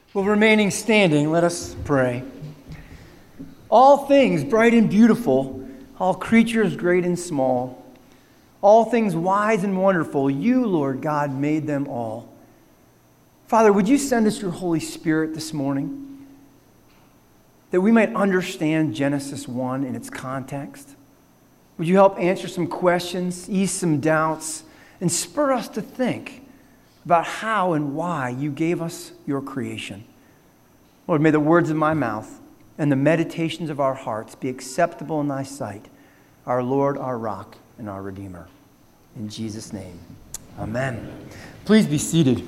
Well, remaining standing, let us pray. All things bright and beautiful, all creatures great and small, all things wise and wonderful, you, Lord God, made them all. Father, would you send us your Holy Spirit this morning that we might understand Genesis 1 in its context? Would you help answer some questions, ease some doubts, and spur us to think about how and why you gave us your creation? Lord, may the words of my mouth and the meditations of our hearts be acceptable in thy sight, our Lord, our rock, and our Redeemer. In Jesus' name, amen. Please be seated.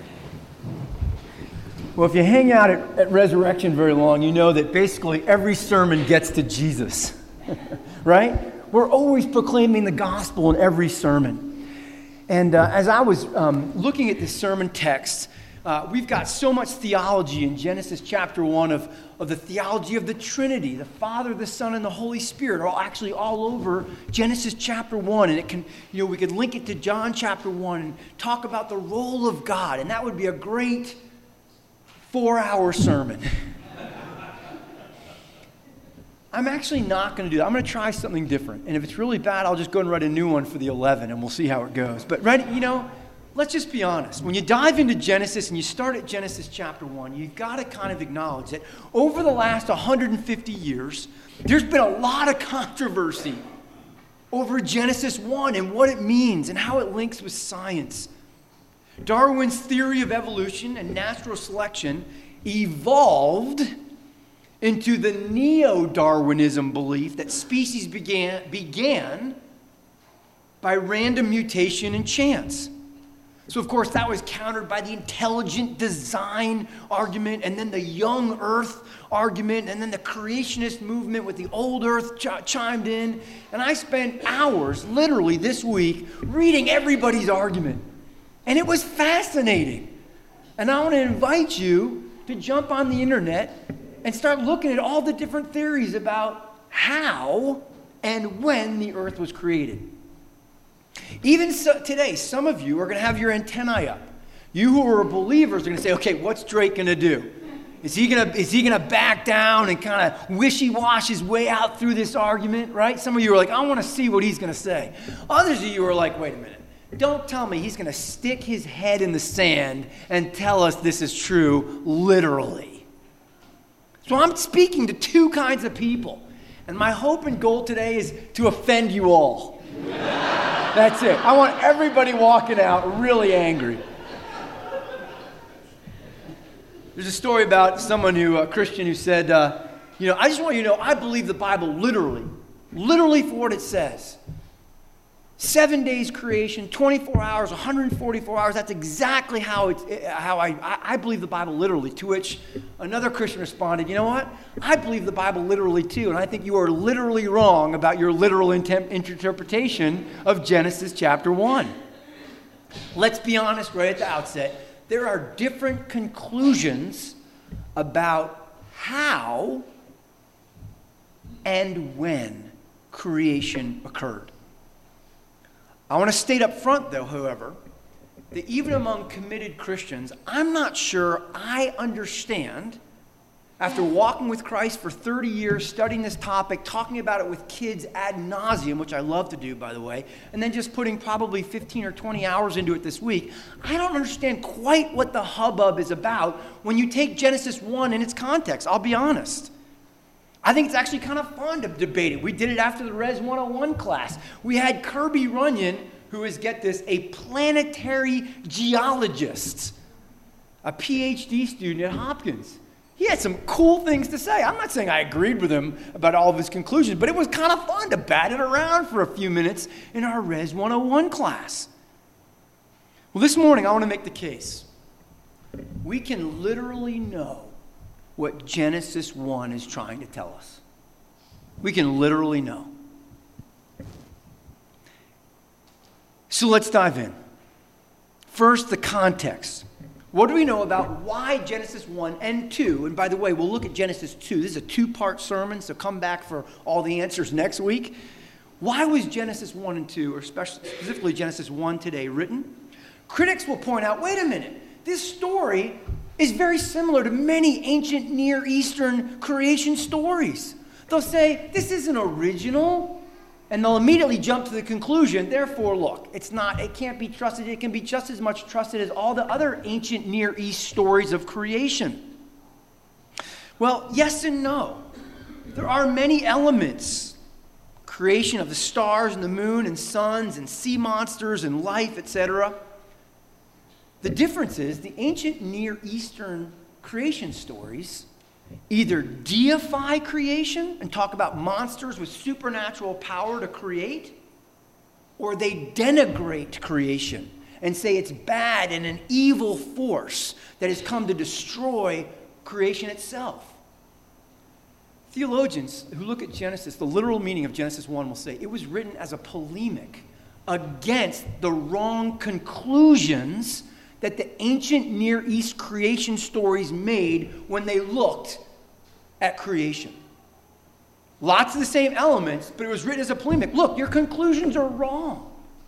Well, if you hang out at Resurrection very long, you know that basically every sermon gets to Jesus, right? We're always proclaiming the gospel in every sermon. And as I was looking at this sermon text, we've got so much theology in Genesis chapter 1 of the theology of the Trinity, the Father, the Son, and the Holy Spirit, are actually all over Genesis chapter 1. And it can, we could link it to John chapter 1 and talk about the role of God. And that would be a great 4-hour sermon. I'm actually not going to do that. I'm going to try something different. And if it's really bad, I'll just go and write a new one for the 11 and we'll see how it goes. But let's just be honest. When you dive into Genesis and you start at Genesis chapter 1, you've got to kind of acknowledge that over the last 150 years, there's been a lot of controversy over Genesis 1 and what it means and how it links with science. Darwin's theory of evolution and natural selection evolved into the neo-Darwinism belief that species began by random mutation and chance. So, of course, that was countered by the intelligent design argument, and then the young earth argument, and then the creationist movement with the old earth chimed in. And I spent hours, literally this week, reading everybody's argument. And it was fascinating. And I want to invite you to jump on the internet and start looking at all the different theories about how and when the earth was created. Even so, today, some of you are going to have your antennae up. You who are believers are going to say, okay, what's Drake going to do? Is he going to back down and kind of wishy-wash his way out through this argument, right? Some of you are like, I want to see what he's going to say. Others of you are like, wait a minute. Don't tell me he's going to stick his head in the sand and tell us this is true literally. So I'm speaking to two kinds of people. And my hope and goal today is to offend you all. That's it. I want everybody walking out really angry. There's a story about someone a Christian who said, I just want you to know, I believe the Bible literally for what it says. 7 days creation, 24 hours, 144 hours. That's exactly how I believe the Bible literally. To which another Christian responded, you know what? I believe the Bible literally too, and I think you are literally wrong about your literal interpretation of Genesis chapter 1. Let's be honest right at the outset. There are different conclusions about how and when creation occurred. I want to state up front, though, however, that even among committed Christians, I'm not sure I understand, after walking with Christ for 30 years, studying this topic, talking about it with kids ad nauseum, which I love to do, by the way, and then just putting probably 15 or 20 hours into it this week, I don't understand quite what the hubbub is about when you take Genesis 1 in its context. I'll be honest. I think it's actually kind of fun to debate it. We did it after the Res 101 class. We had Kirby Runyon, who is, get this, a planetary geologist, a PhD student at Hopkins. He had some cool things to say. I'm not saying I agreed with him about all of his conclusions, but it was kind of fun to bat it around for a few minutes in our Res 101 class. Well, this morning I want to make the case. We can literally know what Genesis 1 is trying to tell us. We can literally know. So let's dive in. First, the context. What do we know about why Genesis 1 and 2? And by the way, we'll look at Genesis 2. This is a 2-part sermon, so come back for all the answers next week. Why was Genesis 1 and 2, or specifically Genesis 1 today, written? Critics will point out, wait a minute, this story is very similar to many ancient Near Eastern creation stories. They'll say, this isn't original, and they'll immediately jump to the conclusion, therefore, look, it can't be trusted. It can be just as much trusted as all the other ancient Near East stories of creation. Well, yes and no. There are many elements. Creation of the stars and the moon and suns and sea monsters and life, etc. The difference is the ancient Near Eastern creation stories either deify creation and talk about monsters with supernatural power to create, or they denigrate creation and say it's bad and an evil force that has come to destroy creation itself. Theologians who look at Genesis, the literal meaning of Genesis 1 will say it was written as a polemic against the wrong conclusions that the ancient Near East creation stories made when they looked at creation. Lots of the same elements, but it was written as a polemic. Look, your conclusions are wrong.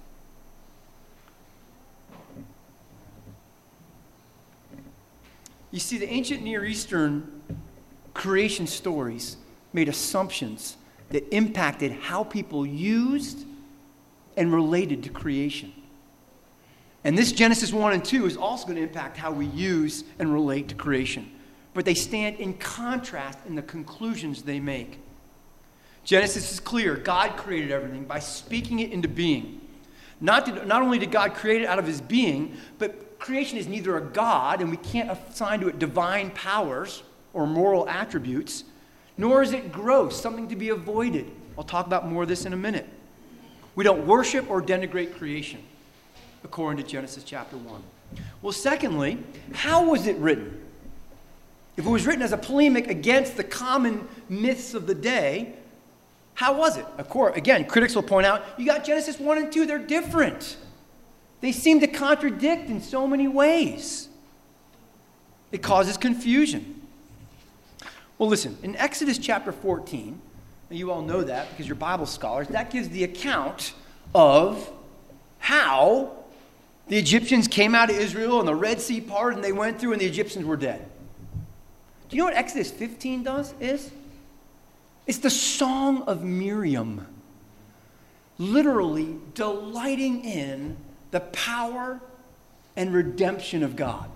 You see, the ancient Near Eastern creation stories made assumptions that impacted how people used and related to creation. And this Genesis 1 and 2 is also going to impact how we use and relate to creation. But they stand in contrast in the conclusions they make. Genesis is clear. God created everything by speaking it into being. Not only did God create it out of his being, but creation is neither a God, and we can't assign to it divine powers or moral attributes, nor is it gross, something to be avoided. I'll talk about more of this in a minute. We don't worship or denigrate creation, according to Genesis chapter 1. Well, secondly, how was it written? If it was written as a polemic against the common myths of the day, how was it? Of course, again, critics will point out, you got Genesis 1 and 2, they're different. They seem to contradict in so many ways. It causes confusion. Well, listen, in Exodus chapter 14, and you all know that because you're Bible scholars, that gives the account of how the Egyptians came out of Israel and the Red Sea parted and they went through and the Egyptians were dead. Do you know what Exodus 15 is? It's the Song of Miriam, literally delighting in the power and redemption of God.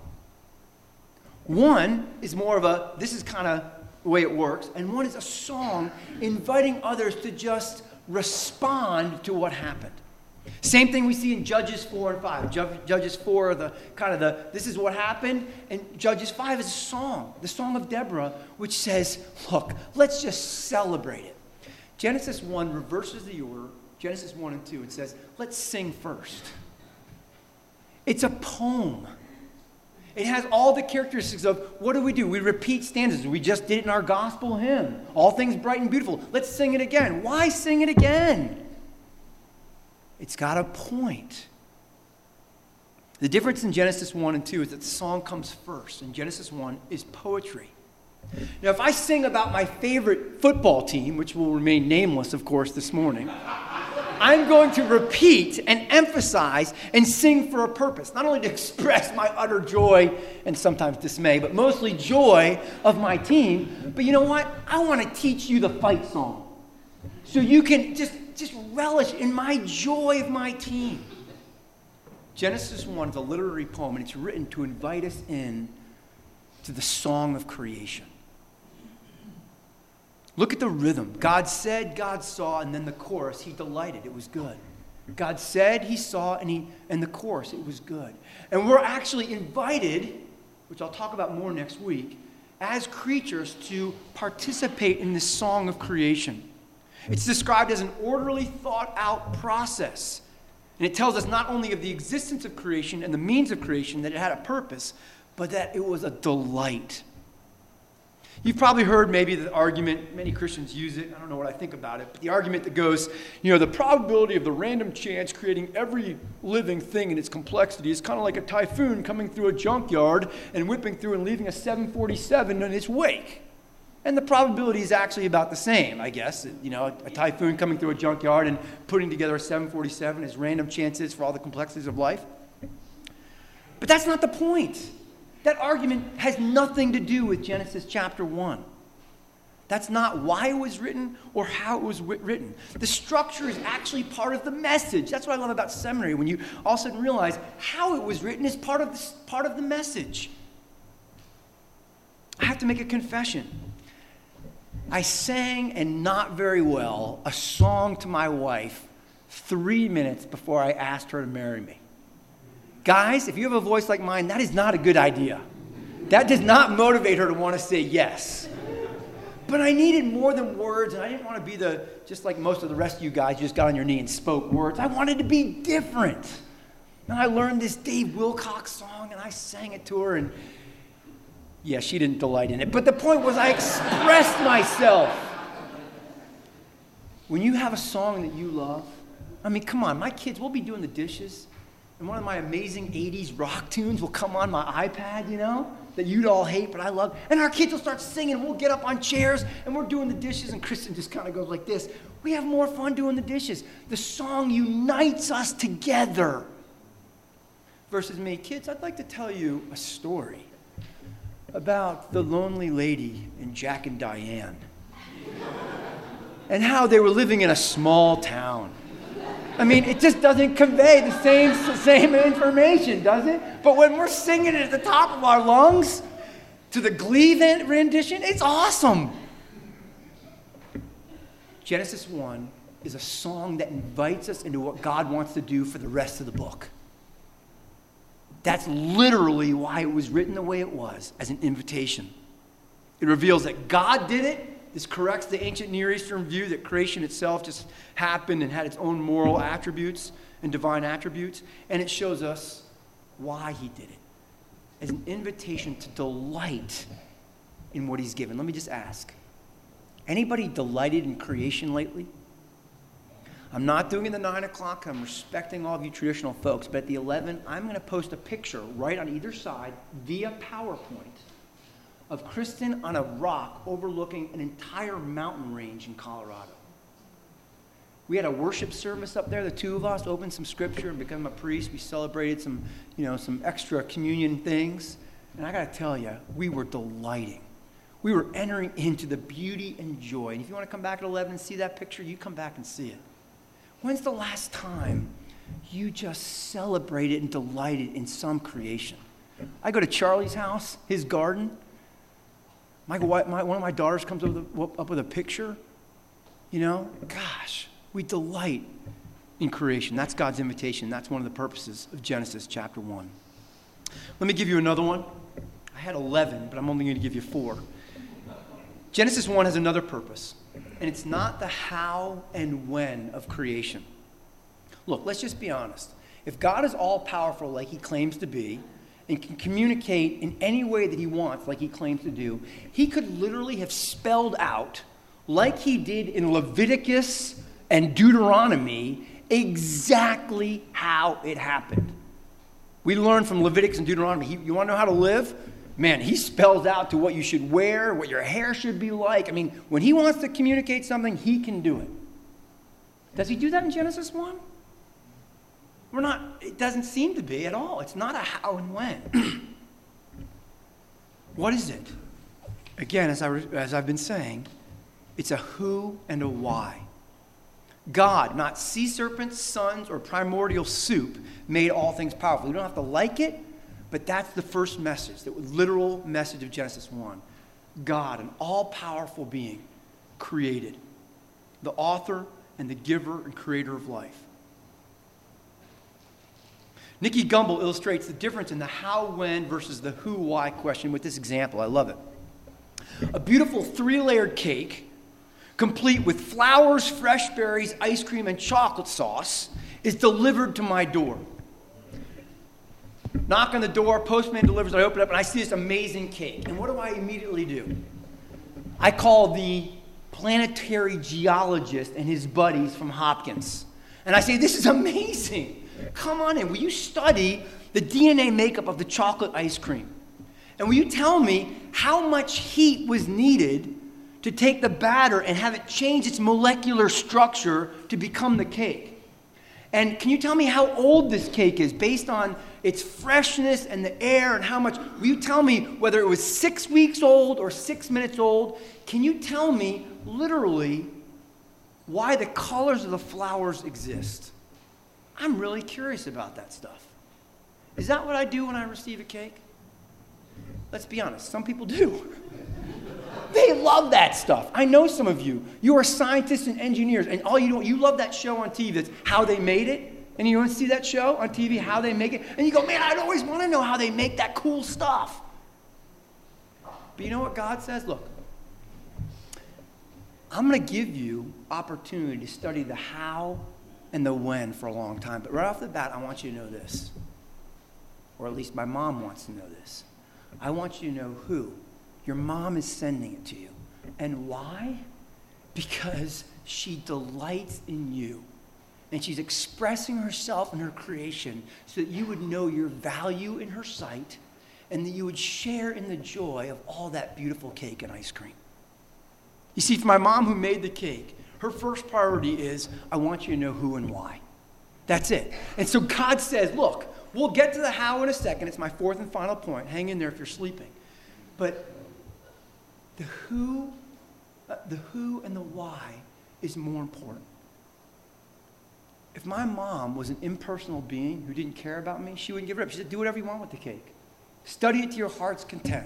One is more of a, this is kind of the way it works, and one is a song inviting others to just respond to what happened. Same thing we see in Judges 4 and 5. Judges 4 are this is what happened, and Judges 5 is a song, the Song of Deborah, which says, look, let's just celebrate it. Genesis 1 reverses the order, Genesis 1 and 2. It says, let's sing first. It's a poem. It has all the characteristics of, what do? We repeat stanzas. We just did it in our gospel hymn. All things bright and beautiful. Let's sing it again. Why sing it again? It's got a point. The difference in Genesis 1 and 2 is that the song comes first, and Genesis 1 is poetry. Now, if I sing about my favorite football team, which will remain nameless, of course, this morning, I'm going to repeat and emphasize and sing for a purpose, not only to express my utter joy and sometimes dismay, but mostly joy of my team. But you know what? I want to teach you the fight song so you can just relish in my joy of my team. Genesis 1 is a literary poem, and it's written to invite us in to the song of creation. Look at the rhythm. God said, God saw, and then the chorus, he delighted. It was good. God said, he saw, and the chorus, it was good. And we're actually invited, which I'll talk about more next week, as creatures to participate in this song of creation. It's described as an orderly, thought-out process. And it tells us not only of the existence of creation and the means of creation, that it had a purpose, but that it was a delight. You've probably heard maybe the argument, many Christians use it, I don't know what I think about it, but the argument that goes, the probability of the random chance creating every living thing in its complexity is kind of like a typhoon coming through a junkyard and whipping through and leaving a 747 in its wake. And the probability is actually about the same, I guess. A typhoon coming through a junkyard and putting together a 747 as random chances for all the complexities of life. But that's not the point. That argument has nothing to do with Genesis chapter 1. That's not why it was written or how it was written. The structure is actually part of the message. That's what I love about seminary, when you all of a sudden realize how it was written is part of the message. I have to make a confession. I sang, and not very well, a song to my wife 3 minutes before I asked her to marry me. Guys, if you have a voice like mine, that is not a good idea. That does not motivate her to want to say yes. But I needed more than words, and I didn't want to be just like most of the rest of you guys, you just got on your knee and spoke words. I wanted to be different. And I learned this Dave Wilcox song, and I sang it to her, and yeah, she didn't delight in it. But the point was, I expressed myself. When you have a song that you love, I mean, come on, my kids will be doing the dishes, and one of my amazing 80s rock tunes will come on my iPad, that you'd all hate, but I love. And our kids will start singing, and we'll get up on chairs, and we're doing the dishes, and Kristen just kind of goes like this. We have more fun doing the dishes. The song unites us together. Versus me, kids, I'd like to tell you a story about the lonely lady in Jack and Diane and how they were living in a small town. I mean, it just doesn't convey the same information, does it? But when we're singing it at the top of our lungs to the Glee rendition, it's awesome. Genesis 1 is a song that invites us into what God wants to do for the rest of the book. That's literally why it was written the way it was, as an invitation. It reveals that God did it. This corrects the ancient Near Eastern view that creation itself just happened and had its own moral attributes and divine attributes. And it shows us why he did it, as an invitation to delight in what he's given. Let me just ask, anybody delighted in creation lately? I'm not doing it at the 9 o'clock. I'm respecting all of you traditional folks. But at the 11, I'm going to post a picture right on either side via PowerPoint of Kristen on a rock overlooking an entire mountain range in Colorado. We had a worship service up there. The two of us opened some scripture and became a priest. We celebrated some extra communion things. And I got to tell you, we were delighting. We were entering into the beauty and joy. And if you want to come back at 11 and see that picture, you come back and see it. When's the last time you just celebrated and delighted in some creation? I go to Charlie's house, his garden. One of my daughters comes up with a picture. Gosh, we delight in creation. That's God's invitation. That's one of the purposes of Genesis chapter 1. Let me give you another one. I had 11, but I'm only going to give you 4. Genesis 1 has another purpose. And it's not the how and when of creation. Look, let's just be honest. If God is all-powerful like he claims to be, and can communicate in any way that he wants like he claims to do, he could literally have spelled out, like he did in Leviticus and Deuteronomy, exactly how it happened. We learn from Leviticus and Deuteronomy, you want to know how to live? Man, he spells out to what you should wear, what your hair should be like. I mean, when he wants to communicate something, he can do it. Does he do that in Genesis 1? It doesn't seem to be at all. It's not a how and when. What is it? Again, as I've been saying, it's a who and a why. God, not sea serpents, suns, or primordial soup, made all things powerful. You don't have to like it, but that's the first message, the literal message of Genesis 1. God, an all-powerful being, created. The author and the giver and creator of life. Nicky Gumbel illustrates the difference in the how, when versus the who, why question with this example. I love it. A beautiful 3-layered cake, complete with flowers, fresh berries, ice cream, and chocolate sauce, is delivered to my door. Knock on the door, postman delivers, I open it up, and I see this amazing cake. And what do I immediately do? I call the planetary geologist and his buddies from Hopkins. And I say, this is amazing. Come on in. Will you study the DNA makeup of the chocolate ice cream? And will you tell me how much heat was needed to take the batter and have it change its molecular structure to become the cake? And can you tell me how old this cake is based on its freshness and the air and how much. Will you tell me whether it was 6 weeks old or 6 minutes old? Can you tell me literally why the colors of the flowers exist? I'm really curious about that stuff. Is that what I do when I receive a cake? Let's be honest, some people do. They love that stuff. I know some of you. You are scientists and engineers, and all you love that show on TV that's How They Made It. And you want to see that show on TV, How They Make It? And you go, man, I'd always want to know how they make that cool stuff. But you know what God says? Look, I'm going to give you opportunity to study the how and the when for a long time. But right off the bat, I want you to know this. Or at least my mom wants to know this. I want you to know who. Your mom is sending it to you. And why? Because she delights in you. And she's expressing herself in her creation so that you would know your value in her sight and that you would share in the joy of all that beautiful cake and ice cream. You see, for my mom who made the cake, her first priority is, I want you to know who and why. That's it. And so God says, look, we'll get to the how in a second. It's my fourth and final point. Hang in there if you're sleeping. But the who and the why is more important. If my mom was an impersonal being who didn't care about me, she wouldn't give it up. She said, do whatever you want with the cake. Study it to your heart's content.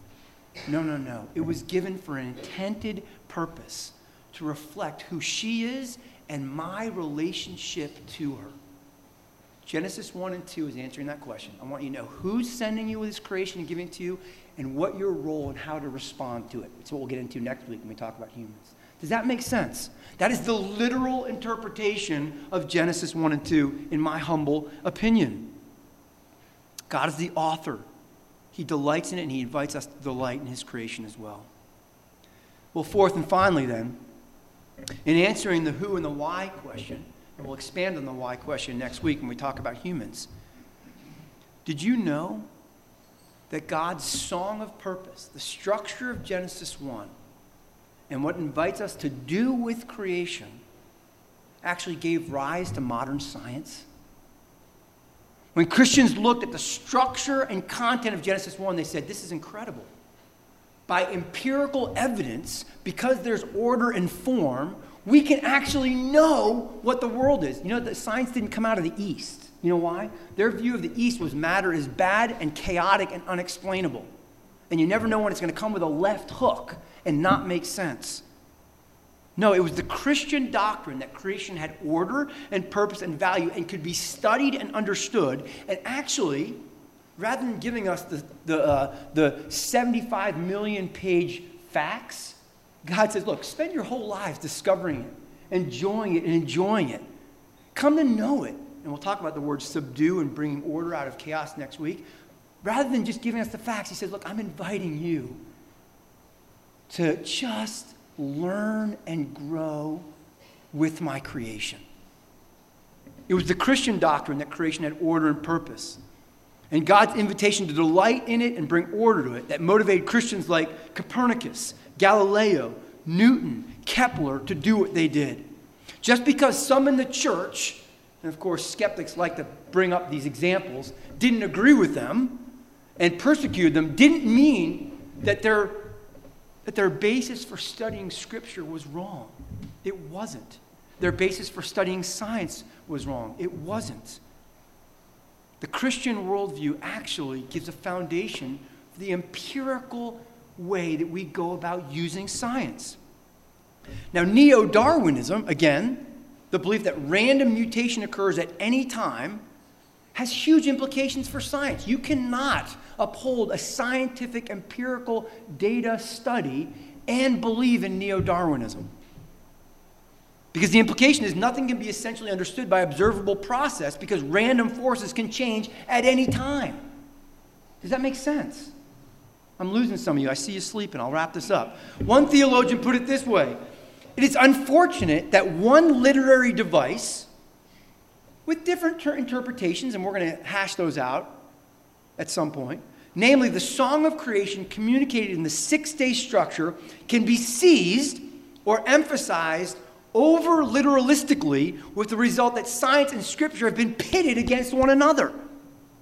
No. It was given for an intended purpose to reflect who she is and my relationship to her. Genesis 1 and 2 is answering that question. I want you to know who's sending you with this creation and giving it to you and what your role and how to respond to it. It's what we'll get into next week when we talk about humans. Does that make sense? That is the literal interpretation of Genesis 1 and 2, in my humble opinion. God is the author. He delights in it, and he invites us to delight in his creation as well. Well, fourth and finally then, in answering the who and the why question, and we'll expand on the why question next week when we talk about humans, did you know that God's song of purpose, the structure of Genesis 1, and what invites us to do with creation actually gave rise to modern science? When Christians looked at the structure and content of Genesis 1, they said, this is incredible. By empirical evidence, because there's order and form, we can actually know what the world is. You know, the science didn't come out of the East. You know why? Their view of the East was matter is bad and chaotic and unexplainable. And you never know when it's going to come with a left hook and not make sense. No, it was the Christian doctrine that creation had order and purpose and value and could be studied and understood. And actually, rather than giving us the 75 million page facts, God says, look, spend your whole lives discovering it, enjoying it. Come to know it. And we'll talk about the word subdue and bringing order out of chaos next week. Rather than just giving us the facts, he says, look, I'm inviting you to just learn and grow with my creation. It was the Christian doctrine that creation had order and purpose. And God's invitation to delight in it and bring order to it that motivated Christians like Copernicus, Galileo, Newton, Kepler to do what they did. Just because some in the church, and of course skeptics like to bring up these examples, didn't agree with them and persecuted them, didn't mean that their basis for studying Scripture was wrong. It wasn't. Their basis for studying science was wrong. It wasn't. The Christian worldview actually gives a foundation for the empirical way that we go about using science. Now, neo-Darwinism, again, the belief that random mutation occurs at any time, has huge implications for science. You cannot uphold a scientific, empirical data study and believe in neo-Darwinism. Because the implication is nothing can be essentially understood by observable process because random forces can change at any time. Does that make sense? I'm losing some of you. I see you sleeping. I'll wrap this up. One theologian put it this way. It is unfortunate that one literary device with different interpretations, and we're going to hash those out at some point, namely the song of creation communicated in the 6-day structure, can be seized or emphasized over literalistically with the result that science and Scripture have been pitted against one another.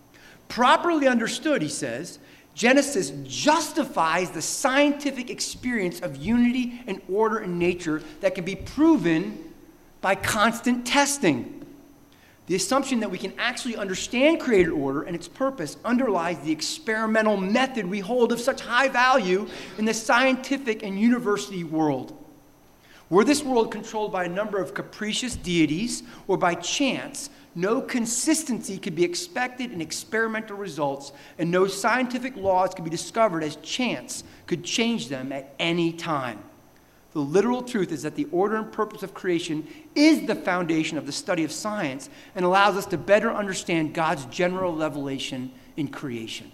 Properly understood, he says, Genesis justifies the scientific experience of unity and order in nature that can be proven by constant testing. The assumption that we can actually understand created order and its purpose underlies the experimental method we hold of such high value in the scientific and university world. Were this world controlled by a number of capricious deities or by chance, no consistency could be expected in experimental results, and no scientific laws could be discovered as chance could change them at any time. The literal truth is that the order and purpose of creation is the foundation of the study of science and allows us to better understand God's general revelation in creation.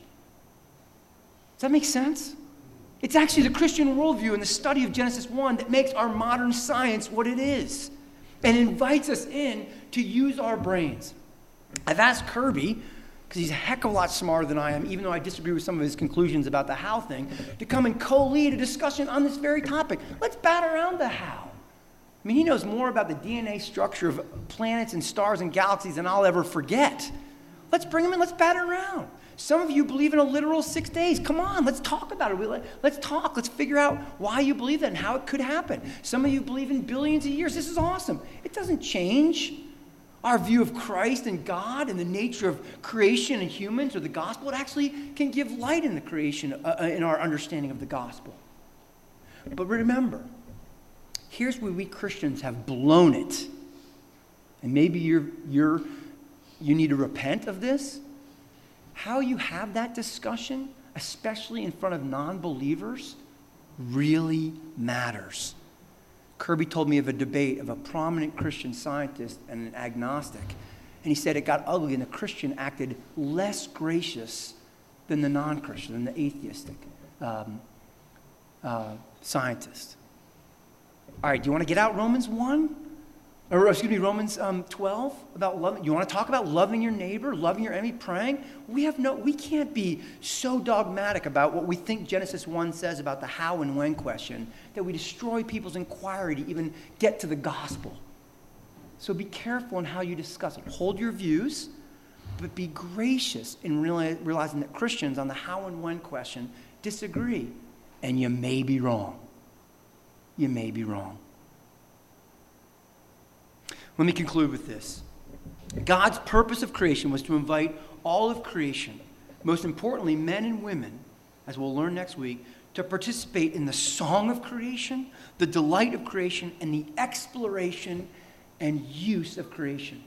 Does that make sense? It's actually the Christian worldview and the study of Genesis 1 that makes our modern science what it is and invites us in to use our brains. I've asked Kirby, because he's a heck of a lot smarter than I am, even though I disagree with some of his conclusions about the how thing, to come and co-lead a discussion on this very topic. Let's bat around the how. I mean, he knows more about the DNA structure of planets and stars and galaxies than I'll ever forget. Let's bring him in. Let's bat around. Some of you believe in a literal 6 days. Come on, let's talk about it. Let's talk. Let's figure out why you believe that and how it could happen. Some of you believe in billions of years. This is awesome. It doesn't change our view of Christ and God and the nature of creation and humans or the gospel. It actually can give light in the creation, in our understanding of the gospel. But remember, here's where we Christians have blown it. And maybe you need to repent of this. How you have that discussion, especially in front of non-believers, really matters. Kirby told me of a debate of a prominent Christian scientist and an agnostic. And he said it got ugly and the Christian acted less gracious than the non-Christian, than the atheistic scientist. All right, do you want to get out Romans 1? Or, Romans 12 about loving. You want to talk about loving your neighbor, loving your enemy, praying? We can't be so dogmatic about what we think Genesis 1 says about the how and when question that we destroy people's inquiry to even get to the gospel. So be careful in how you discuss it. Hold your views, but be gracious in realizing that Christians on the how and when question disagree. And you may be wrong. You may be wrong. Let me conclude with this. God's purpose of creation was to invite all of creation, most importantly men and women, as we'll learn next week, to participate in the song of creation, the delight of creation, and the exploration and use of creation.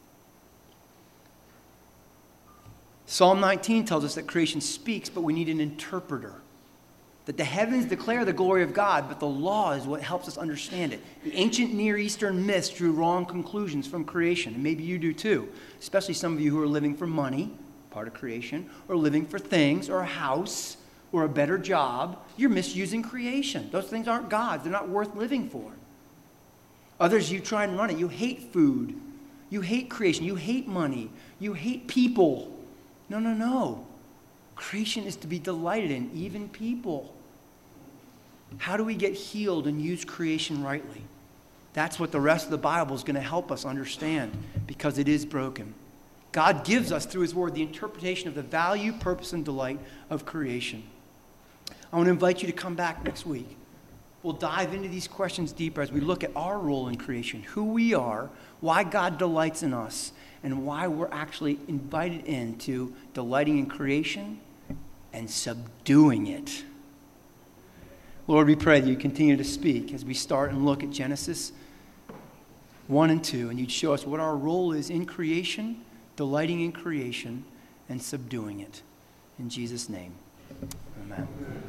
Psalm 19 tells us that creation speaks, but we need an interpreter. That the heavens declare the glory of God, but the law is what helps us understand it. The ancient Near Eastern myths drew wrong conclusions from creation, and maybe you do too, especially some of you who are living for money, part of creation, or living for things, or a house, or a better job. You're misusing creation. Those things aren't God's. They're not worth living for. Others, you try and run it. You hate food. You hate creation. You hate money. You hate people. No. Creation is to be delighted in, even people. How do we get healed and use creation rightly? That's what the rest of the Bible is going to help us understand, because it is broken. God gives us, through his word, the interpretation of the value, purpose, and delight of creation. I want to invite you to come back next week. We'll dive into these questions deeper as we look at our role in creation, who we are, why God delights in us, and why we're actually invited into delighting in creation and subduing it. Lord, we pray that you continue to speak as we start and look at Genesis 1 and 2, and you'd show us what our role is in creation, delighting in creation, and subduing it. In Jesus' name, amen.